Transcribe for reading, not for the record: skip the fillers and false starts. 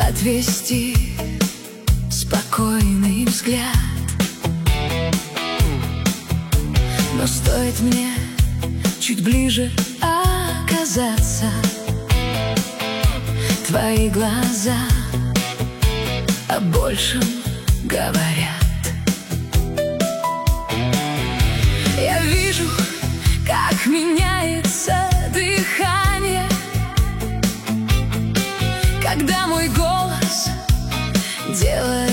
отвести спокойный взгляд. Но стоит мне чуть ближе оказаться, твои глаза о большем говорят. Я вижу, как меняется дыхание, когда мой голос делает